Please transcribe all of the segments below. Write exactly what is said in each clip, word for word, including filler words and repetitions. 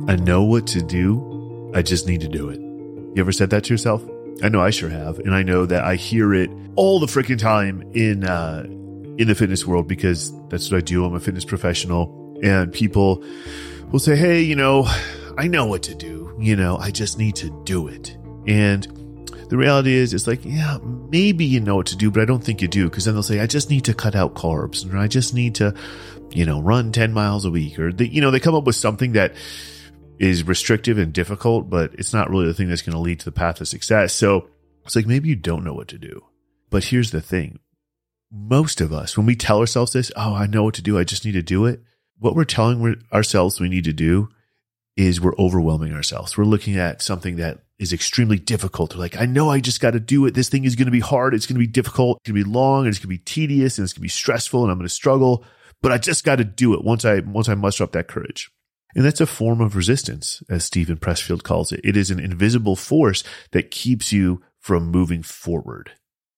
I know what to do. I just need to do it. You ever said that to yourself? I know I sure have. And I know that I hear it all the freaking time in, uh, in the fitness world because that's what I do. I'm a fitness professional, and people will say, hey, you know, I know what to do. You know, I just need to do it. And the reality is, it's like, yeah, maybe you know what to do, but I don't think you do. Because then they'll say, I just need to cut out carbs, or I just need to, you know, run ten miles a week. Or, they, you know, they come up with something that is restrictive and difficult, but it's not really the thing that's going to lead to the path of success. So it's like, maybe you don't know what to do. But here's the thing. Most of us, when we tell ourselves this, oh, I know what to do, I just need to do it. What we're telling ourselves we need to do is we're overwhelming ourselves. We're looking at something that is extremely difficult. We're like, I know I just got to do it. This thing is going to be hard. It's going to be difficult. It's going to be long, and it's going to be tedious, and it's going to be stressful, and I'm going to struggle, but I just got to do it once I, once I muster up that courage. And that's a form of resistance, as Stephen Pressfield calls it. It is an invisible force that keeps you from moving forward.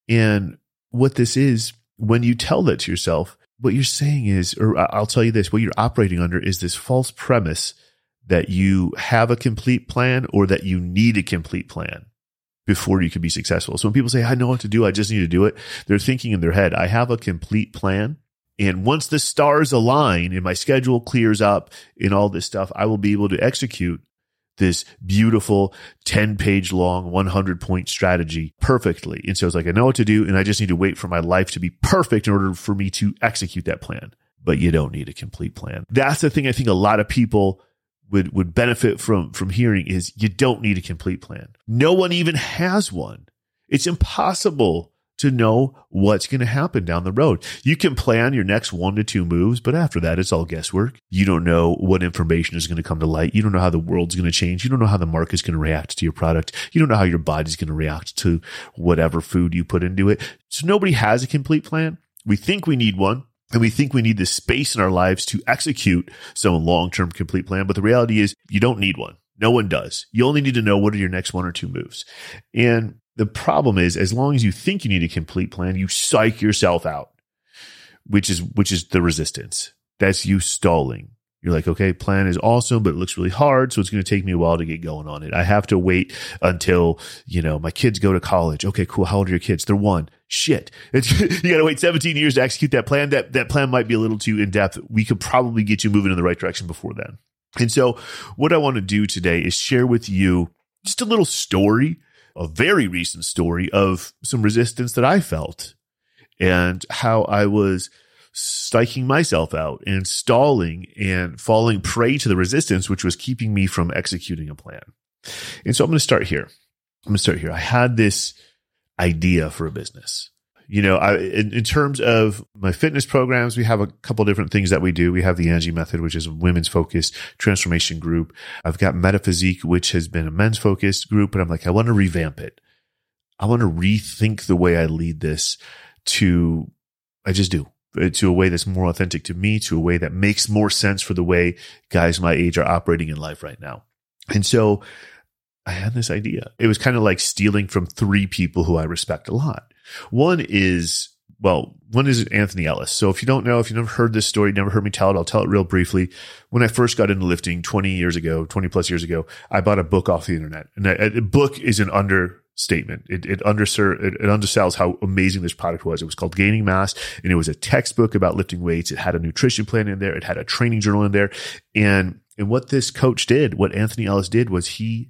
And what this is, when you tell that to yourself, what you're saying is, or I'll tell you this, what you're operating under is this false premise that you have a complete plan or that you need a complete plan before you can be successful. So when people say, I know what to do, I just need to do it, they're thinking in their head, I have a complete plan. And once the stars align and my schedule clears up and all this stuff, I will be able to execute this beautiful ten page long, one hundred point strategy perfectly. And so it's like, I know what to do, and I just need to wait for my life to be perfect in order for me to execute that plan. But you don't need a complete plan. That's the thing I think a lot of people would, would benefit from, from hearing is you don't need a complete plan. No one even has one. It's impossible to know what's going to happen down the road. You can plan your next one to two moves, but after that, it's all guesswork. You don't know what information is going to come to light. You don't know how the world's going to change. You don't know how the market's going to react to your product. You don't know how your body's going to react to whatever food you put into it. So nobody has a complete plan. We think we need one, and we think we need this space in our lives to execute some long-term complete plan. But the reality is you don't need one. No one does. You only need to know what are your next one or two moves. And the problem is, as long as you think you need a complete plan, you psych yourself out, which is which is the resistance. That's you stalling. You're like, okay, plan is awesome, but it looks really hard, so it's going to take me a while to get going on it. I have to wait until, you know, my kids go to college. Okay, cool. How old are your kids? They're one. Shit. It's, you got to wait seventeen years to execute that plan. That that plan might be a little too in-depth. We could probably get you moving in the right direction before then. And so what I want to do today is share with you just a little story, a very recent story of some resistance that I felt and how I was psyching myself out and stalling and falling prey to the resistance, which was keeping me from executing a plan. And so I'm going to start here. I'm going to start here. I had this idea for a business. You know, I, in, in terms of my fitness programs, we have a couple different things that we do. We have the Angie Method, which is a women's focused transformation group. I've got Metaphysique, which has been a men's focused group, but I'm like, I want to revamp it. I want to rethink the way I lead this to, I just do, to a way that's more authentic to me, to a way that makes more sense for the way guys my age are operating in life right now. And so I had this idea. It was kind of like stealing from three people who I respect a lot. One is, well, one is Anthony Ellis. So if you don't know, if you've never heard this story, never heard me tell it, I'll tell it real briefly. When I first got into lifting twenty years ago, twenty plus years ago, I bought a book off the internet. And a, a book is an understatement. It, it, underser, it, it undersells how amazing this product was. It was called Gaining Mass, and it was a textbook about lifting weights. It had a nutrition plan in there. It had a training journal in there. And, and what this coach did, what Anthony Ellis did was he,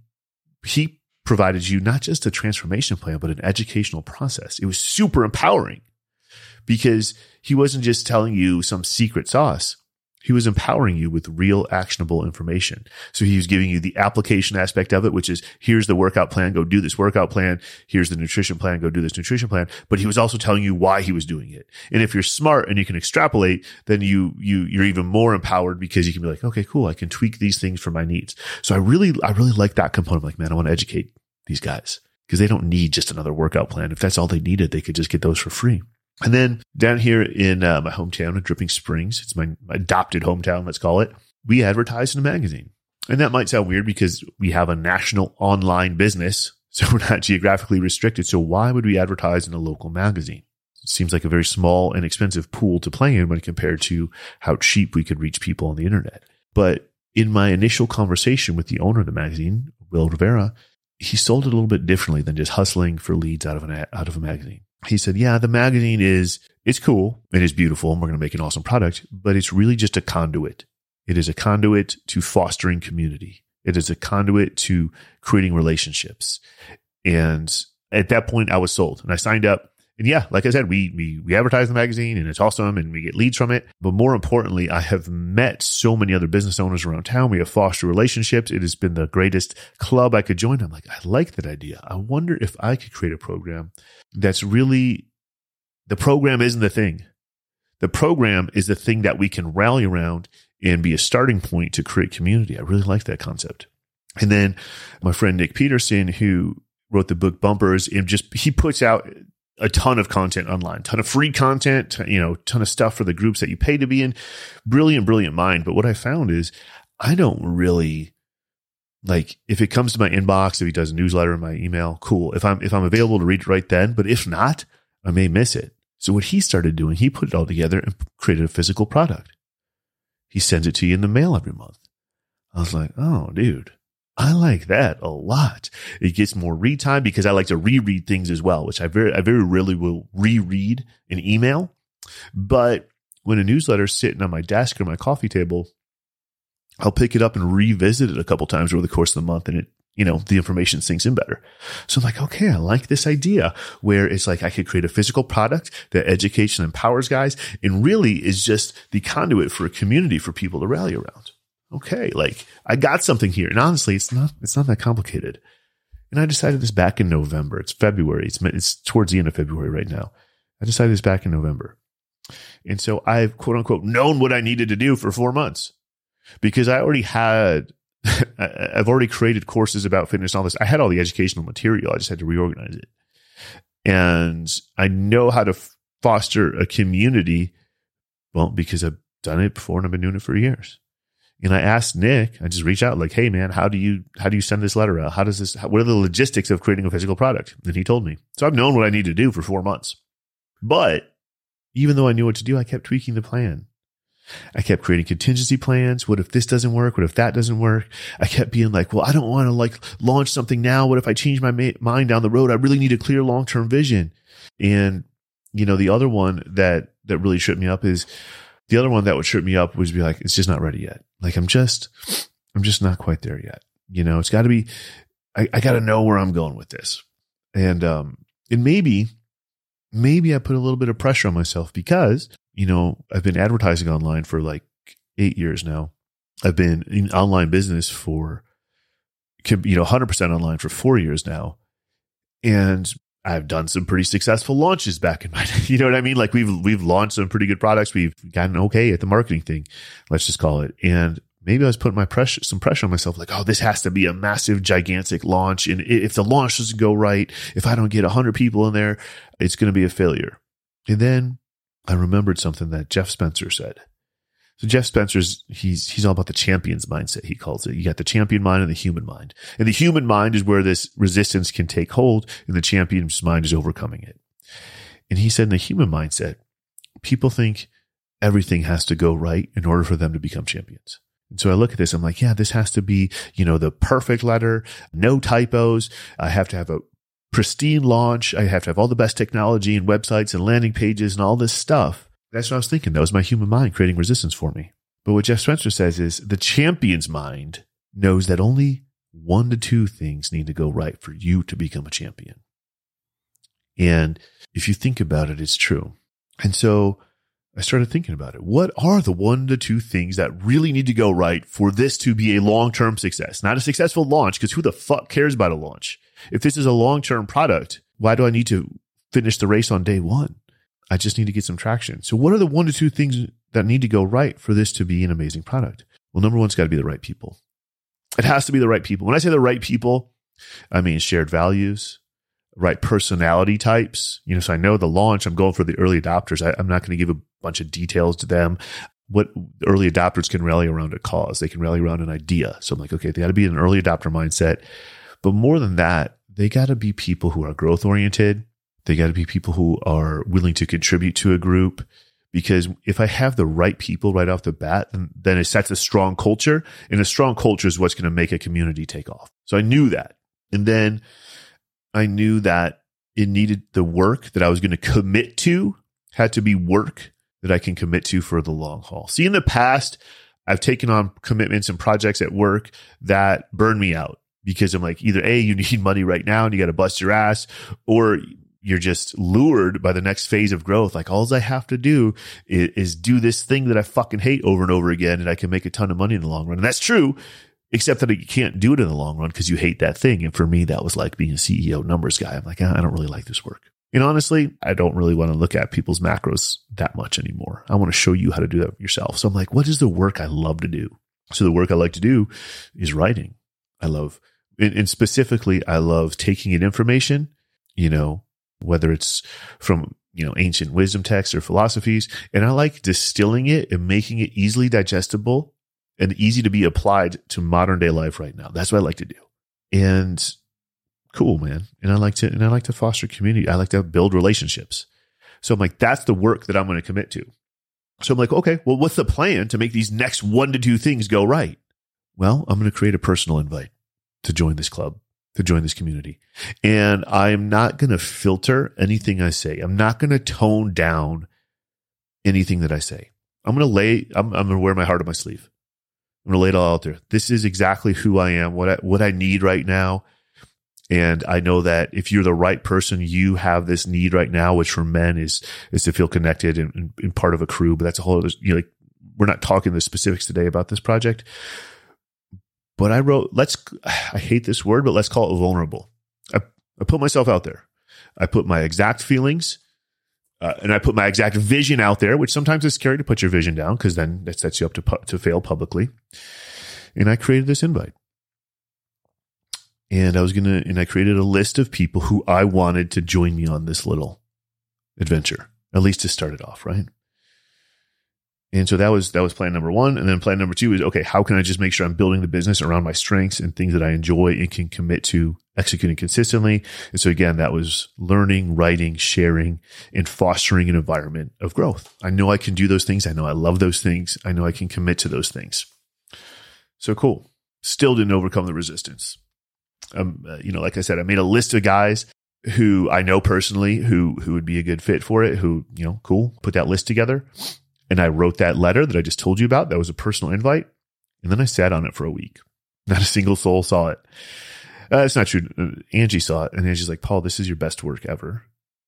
he provided you not just a transformation plan, but an educational process. It was super empowering because he wasn't just telling you some secret sauce. He was empowering you with real actionable information. So he was giving you the application aspect of it, which is here's the workout plan, go do this workout plan. Here's the nutrition plan, go do this nutrition plan. But he was also telling you why he was doing it. And if you're smart and you can extrapolate, then you, you, you're even more empowered because you can be like, okay, cool. I can tweak these things for my needs. So I really, I really like that component. I'm like, man, I want to educate these guys because they don't need just another workout plan. If that's all they needed, they could just get those for free. And then down here in uh, my hometown in Dripping Springs, it's my, my adopted hometown, let's call it, we advertise in a magazine. And that might sound weird because we have a national online business, so we're not geographically restricted. So why would we advertise in a local magazine? It seems like a very small and expensive pool to play in when compared to how cheap we could reach people on the internet. But in my initial conversation with the owner of the magazine, Will Rivera, he sold it a little bit differently than just hustling for leads out of an out of a magazine. He said, yeah, the magazine is, it's cool. It is beautiful. And we're going to make an awesome product, but it's really just a conduit. It is a conduit to fostering community. It is a conduit to creating relationships. And at that point I was sold and I signed up. And yeah, like I said, we, we, we advertise the magazine and it's awesome and we get leads from it. But more importantly, I have met so many other business owners around town. We have fostered relationships. It has been the greatest club I could join. I'm like, I like that idea. I wonder if I could create a program that's really, the program isn't the thing. The program is the thing that we can rally around and be a starting point to create community. I really like that concept. And then my friend Nick Peterson, who wrote the book Bumpers, and just, he puts out a ton of content online, ton of free content, you know, ton of stuff for the groups that you pay to be in. Brilliant, brilliant mind. But what I found is I don't really, like, if it comes to my inbox, if he does a newsletter in my email, cool. If I'm, if I'm available to read it right then, but if not, I may miss it. So what he started doing, he put it all together and created a physical product. He sends it to you in the mail every month. I was like, oh, dude, I like that a lot. It gets more read time because I like to reread things as well, which I very, I very rarely will reread an email. But when a newsletter's sitting on my desk or my coffee table, I'll pick it up and revisit it a couple times over the course of the month, and it, you know, the information sinks in better. So I'm like, okay, I like this idea where it's like I could create a physical product that educates and empowers guys and really is just the conduit for a community for people to rally around. Okay, like I got something here. And honestly, it's not, it's not that complicated. And I decided this back in November. It's February. It's, it's towards the end of February right now. I decided this back in November. And so I've quote unquote known what I needed to do for four months because I already had, I've already created courses about fitness and all this. I had all the educational material. I just had to reorganize it. And I know how to foster a community. Well, because I've done it before and I've been doing it for years. And I asked Nick, I just reached out like, hey man, how do you, how do you send this letter out? How does this, how, what are the logistics of creating a physical product? And he told me. So I've known what I need to do for four months. But even though I knew what to do, I kept tweaking the plan. I kept creating contingency plans. What if this doesn't work? What if that doesn't work? I kept being like, well, I don't want to like launch something now. What if I change my ma- mind down the road? I really need a clear long-term vision. And, you know, the other one that, that really tripped me up is the other one that would trip me up was be like, it's just not ready yet. Like I'm just, I'm just not quite there yet. You know, it's got to be, I, I got to know where I'm going with this. And, um, and maybe, maybe I put a little bit of pressure on myself because, you know, I've been advertising online for like eight years now. I've been in online business for, you know, one hundred percent online for four years now. And I've done some pretty successful launches back in my, you know what I mean? Like we've, we've launched some pretty good products. We've gotten okay at the marketing thing. Let's just call it. And maybe I was putting my pressure, some pressure on myself. Like, oh, this has to be a massive, gigantic launch. And if the launch doesn't go right, if I don't get a hundred people in there, it's going to be a failure. And then I remembered something that Jeff Spencer said. So Jeff Spencer's, he's, he's all about the champion's mindset. He calls it. You got the champion mind and the human mind. And the human mind is where this resistance can take hold, and the champion's mind is overcoming it. And he said in the human mindset, people think everything has to go right in order for them to become champions. And so I look at this, I'm like, yeah, this has to be, you know, the perfect letter, no typos. I have to have a pristine launch. I have to have all the best technology and websites and landing pages and all this stuff. That's what I was thinking. That was my human mind creating resistance for me. But what Jeff Spencer says is the champion's mind knows that only one to two things need to go right for you to become a champion. And if you think about it, it's true. And so I started thinking about it. What are the one to two things that really need to go right for this to be a long-term success? Not a successful launch, because who the fuck cares about a launch? If this is a long-term product, why do I need to finish the race on day one? I just need to get some traction. So what are the one to two things that need to go right for this to be an amazing product? Well, number one, it's got to be the right people. It has to be the right people. When I say the right people, I mean shared values, right personality types. You know, so I know the launch, I'm going for the early adopters. I, I'm not going to give a bunch of details to them. What early adopters can rally around a cause. They can rally around an idea. So I'm like, okay, they got to be in an early adopter mindset. But more than that, they got to be people who are growth oriented. They got to be people who are willing to contribute to a group. Because if I have the right people right off the bat, then, then it sets a strong culture, and a strong culture is what's going to make a community take off. So I knew that. And then I knew that it needed the work that I was going to commit to had to be work that I can commit to for the long haul. See, in the past, I've taken on commitments and projects at work that burn me out because I'm like, either A, you need money right now and you got to bust your ass, or you're just lured by the next phase of growth. Like, all I have to do is, is do this thing that I fucking hate over and over again, and I can make a ton of money in the long run. And that's true, except that you can't do it in the long run because you hate that thing. And for me, that was like being a C E O numbers guy. I'm like, I don't really like this work. And honestly, I don't really want to look at people's macros that much anymore. I want to show you how to do that yourself. So I'm like, what is the work I love to do? So the work I like to do is writing. I love, and specifically, I love taking in information, you know, whether it's from, you know, ancient wisdom texts or philosophies, and I like distilling it and making it easily digestible and easy to be applied to modern day life right now. That's what I like to do. And cool, man. And I like to, and I like to foster community. I like to build relationships. So I'm like, that's the work that I'm going to commit to. So I'm like, okay, well, what's the plan to make these next one to two things go right? Well, I'm going to create a personal invite to join this club, to join this community. And I'm not going to filter anything I say. I'm not going to tone down anything that I say. I'm going to lay, I'm, I'm going to wear my heart on my sleeve. I'm going to lay it all out there. This is exactly who I am, what I, what I need right now. And I know that if you're the right person, you have this need right now, which for men is, is to feel connected and, and, and part of a crew. But that's a whole other, you know, like, we're not talking the specifics today about this project. But I wrote, let's, I hate this word, but let's call it vulnerable. I, I put myself out there. I put my exact feelings, uh, and I put my exact vision out there, which sometimes is scary to put your vision down because then that sets you up to, pu- to fail publicly. And I created this invite. And I was going to, and I created a list of people who I wanted to join me on this little adventure, at least to start it off, right? And so that was, that was plan number one. And then plan number two is, okay, how can I just make sure I'm building the business around my strengths and things that I enjoy and can commit to executing consistently? And so again, that was learning, writing, sharing, and fostering an environment of growth. I know I can do those things. I know I love those things. I know I can commit to those things. So cool. Still didn't overcome the resistance. Um, uh, you know, like I said, I made a list of guys who I know personally who, who would be a good fit for it, who, you know, cool, put that list together. And I wrote that letter that I just told you about. That was a personal invite. And then I sat on it for a week. Not a single soul saw it. Uh, it's not true. Uh, Angie saw it. And Angie's like, Paul, this is your best work ever.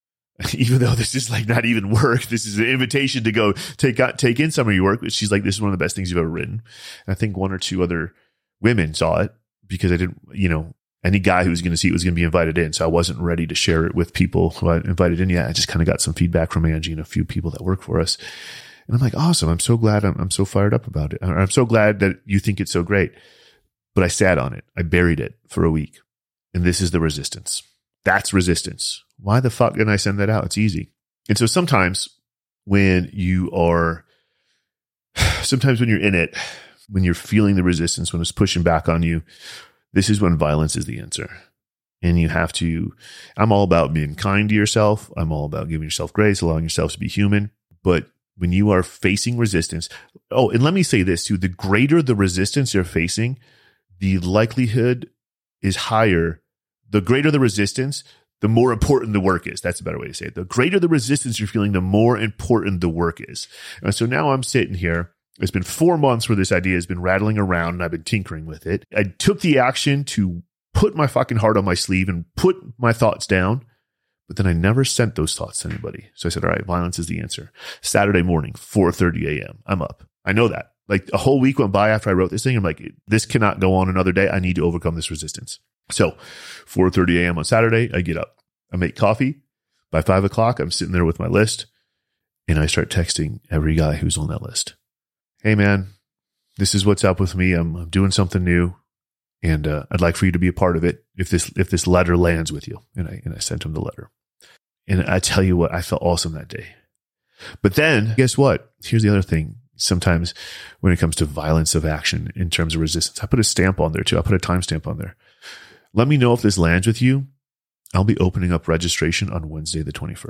Even though this is like not even work. This is an invitation to go take out, take in some of your work. But she's like, this is one of the best things you've ever written. And I think one or two other women saw it because I didn't, you know, any guy who was going to see it was going to be invited in. So I wasn't ready to share it with people who I invited in yet. I just kind of got some feedback from Angie and a few people that work for us. And I'm like, awesome. I'm so glad. I'm, I'm so fired up about it. I'm so glad that you think it's so great. But I sat on it. I buried it for a week. And this is the resistance. That's resistance. Why the fuck didn't I send that out? It's easy. And so sometimes when you are, sometimes when you're in it, when you're feeling the resistance, when it's pushing back on you, this is when violence is the answer. And you have to, I'm all about being kind to yourself. I'm all about giving yourself grace, allowing yourself to be human. But when you are facing resistance, oh, and let me say this too, the greater the resistance you're facing, the likelihood is higher. The greater the resistance, the more important the work is. That's a better way to say it. The greater the resistance you're feeling, the more important the work is. And so now I'm sitting here. It's been four months where this idea has been rattling around and I've been tinkering with it. I took the action to put my fucking heart on my sleeve and put my thoughts down, but then I never sent those thoughts to anybody. So I said, all right, violence is the answer. Saturday morning, four thirty a.m. I'm up. I know that. Like a whole week went by after I wrote this thing. I'm like, this cannot go on another day. I need to overcome this resistance. So four thirty a.m. on Saturday, I get up. I make coffee. By five o'clock, I'm sitting there with my list and I start texting every guy who's on that list. Hey man, this is what's up with me. I'm, I'm doing something new, and uh, I'd like for you to be a part of it. If this if this letter lands with you, and I and I sent him the letter, and I tell you what, I felt awesome that day. But then, guess what? Here's the other thing. Sometimes when it comes to violence of action in terms of resistance, I put a stamp on there too. I put a timestamp on there. Let me know if this lands with you. I'll be opening up registration on Wednesday the twenty-first.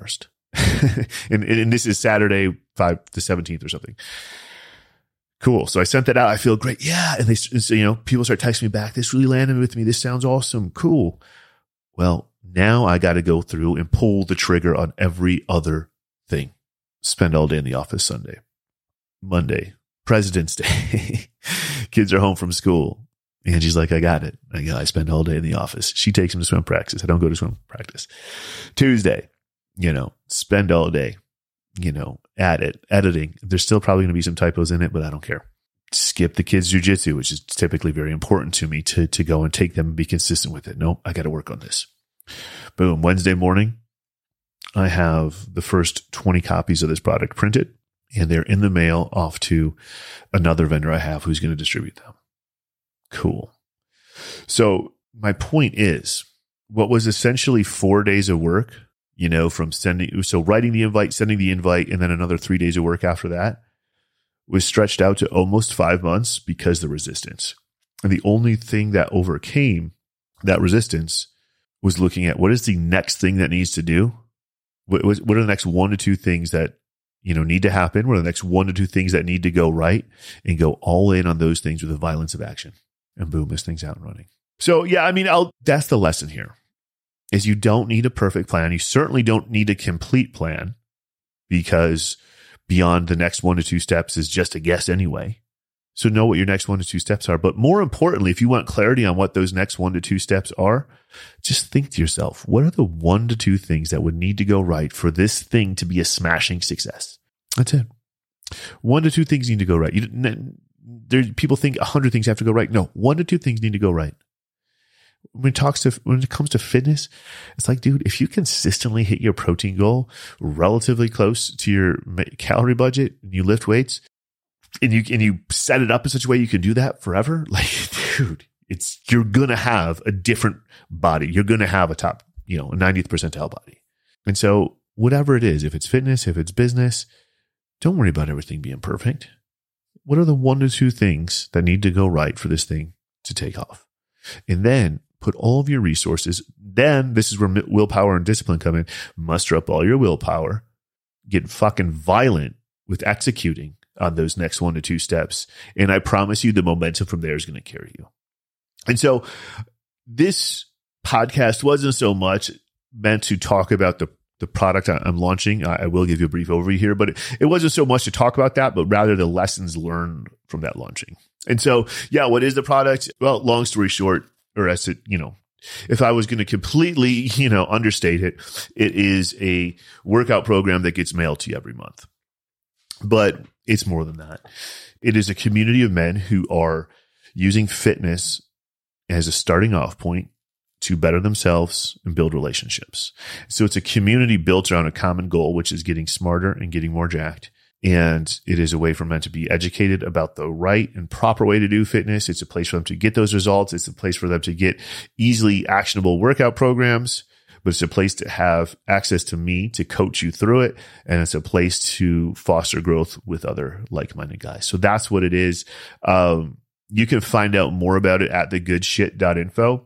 and, and this is Saturday, five to seventeenth or something. Cool. So I sent that out. I feel great. Yeah. And they, so, you know, people start texting me back. This really landed with me. This sounds awesome. Cool. Well, now I got to go through and pull the trigger on every other thing. Spend all day in the office Sunday, Monday, President's Day. Kids are home from school. Angie's like, I got it. I go, I spend all day in the office. She takes them to swim practice. I don't go to swim practice. Tuesday, you know, spend all day, you know, at it, editing. There's still probably going to be some typos in it, but I don't care. Skip the kids' jujitsu, which is typically very important to me to, to go and take them and be consistent with it. No, I got to work on this. Boom. Wednesday morning, I have the first twenty copies of this product printed, and they're in the mail off to another vendor I have who's going to distribute them. Cool. So my point is, what was essentially four days of work, you know, from sending, so writing the invite, sending the invite, and then another three days of work after that, was stretched out to almost five months because of the resistance. And the only thing that overcame that resistance was looking at what is the next thing that needs to do? What, what are the next one to two things that, you know, need to happen? What are the next one to two things that need to go right? And go all in on those things with the violence of action. And boom, this thing's out and running. So yeah, I mean, I'll, that's the lesson here, is you don't need a perfect plan. You certainly don't need a complete plan, because beyond the next one to two steps is just a guess anyway. So know what your next one to two steps are. But more importantly, if you want clarity on what those next one to two steps are, just think to yourself, what are the one to two things that would need to go right for this thing to be a smashing success? That's it. One to two things need to go right. You, there, people think a hundred things have to go right. No, one to two things need to go right. When it talks to, when it comes to fitness, it's like, dude, if you consistently hit your protein goal relatively close to your calorie budget and you lift weights, and you, and you set it up in such a way you can do that forever, like, dude, it's, you're going to have a different body. You're going to have a top, you know, a ninetieth percentile body. And so whatever it is, if it's fitness, if it's business, don't worry about everything being perfect. What are the one to two things that need to go right for this thing to take off? And then put all of your resources. Then this is where willpower and discipline come in. Muster up all your willpower, get fucking violent with executing on those next one to two steps. And I promise you the momentum from there is going to carry you. And so this podcast wasn't so much meant to talk about the, the product I'm launching. I will give you a brief overview here, but it, it wasn't so much to talk about that, but rather the lessons learned from that launching. And so, yeah, what is the product? Well, long story short, or as it, you know, if I was going to completely, you know, understate it, it is a workout program that gets mailed to you every month. But it's more than that. It is a community of men who are using fitness as a starting off point to better themselves and build relationships. So it's a community built around a common goal, which is getting smarter and getting more jacked. And it is a way for men to be educated about the right and proper way to do fitness. It's a place for them to get those results. It's a place for them to get easily actionable workout programs, but it's a place to have access to me to coach you through it. And it's a place to foster growth with other like-minded guys. So that's what it is. Um, you can find out more about it at the good shit dot info.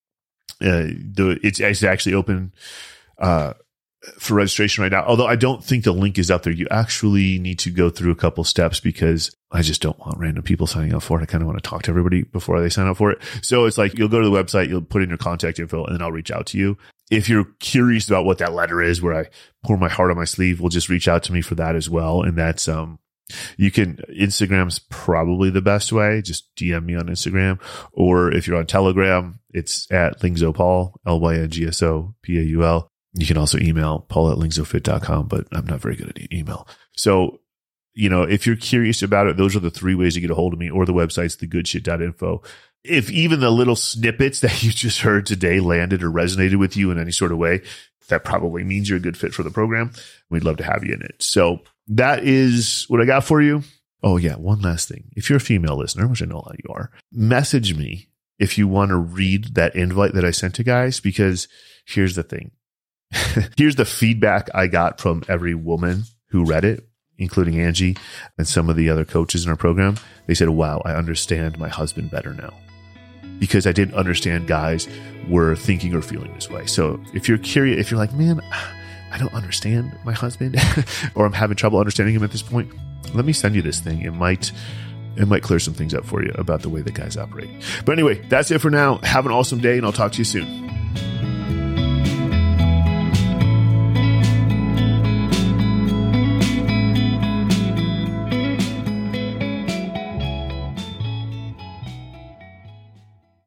Uh, the, it's, it's actually open, uh, for registration right now. Although I don't think the link is up there. You actually need to go through a couple steps because I just don't want random people signing up for it. I kind of want to talk to everybody before they sign up for it. So it's like, you'll go to the website, you'll put in your contact info, and then I'll reach out to you. If you're curious about what that letter is, where I pour my heart on my sleeve, we'll just reach out to me for that as well. And that's, um, you can, Instagram's probably the best way. Just D M me on Instagram. Or if you're on Telegram, it's at Lingso L Y N G S O P A U L. You can also email Paul at lingso fit dot com, but I'm not very good at email. So, you know, if you're curious about it, those are the three ways to get a hold of me, or the website's the good shit dot info. If even the little snippets that you just heard today landed or resonated with you in any sort of way, that probably means you're a good fit for the program. We'd love to have you in it. So that is what I got for you. Oh yeah, one last thing. If you're a female listener, which I know a lot of you are, message me if you want to read that invite that I sent to guys, because here's the thing. Here's the feedback I got from every woman who read it, including Angie and some of the other coaches in our program. They said, wow, I understand my husband better now, because I didn't understand guys were thinking or feeling this way. So if you're curious, if you're like, man, I don't understand my husband or I'm having trouble understanding him at this point, let me send you this thing. It might, it might clear some things up for you about the way that guys operate. But anyway, that's it for now. Have an awesome day and I'll talk to you soon.